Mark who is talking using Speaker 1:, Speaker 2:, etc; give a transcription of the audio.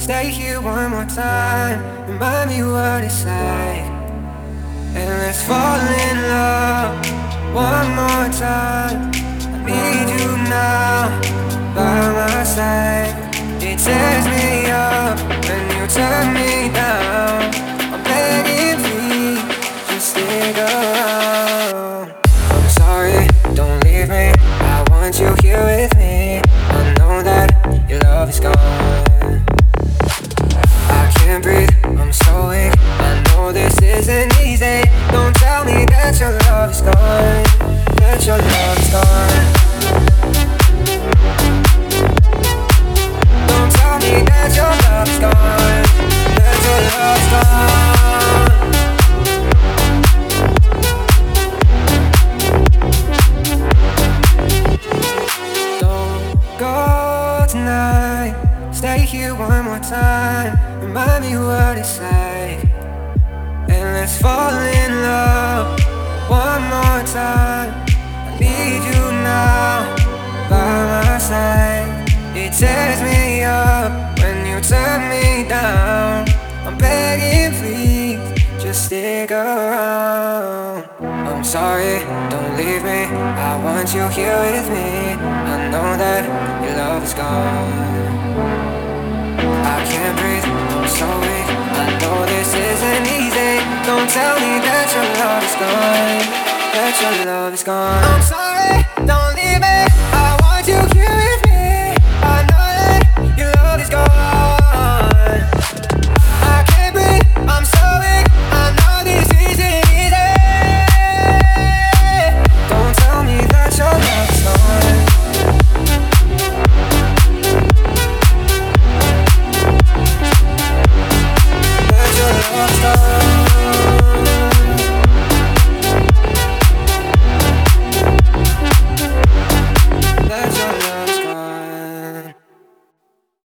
Speaker 1: stay here one more time. Remind me what it's like, and let's fall in love one more time. I need you now by my side. It tears me up when you turn me down. I'm begging, please, just stick around. I'm sorry, don't leave me. I want you here with me. I know that your love is gone. I can't breathe, I'm so weak. I know this isn't easy. Don't tell me that your love is gone, that your love is gone. Don't tell me that your love is gone, that your love is gone. Don't go tonight, stay here one more time. Remind me what it's like, and let's fall in love one more time. I need you now by my side. It tears me up when you turn me down. I'm begging, please, just stick around. I'm sorry, don't leave me. I want you here with me. I know that your love is gone. I can't breathe, I'm so weak. I know this isn't easy. Don't tell me that your love is gone, that your love is gone. I'm sorry.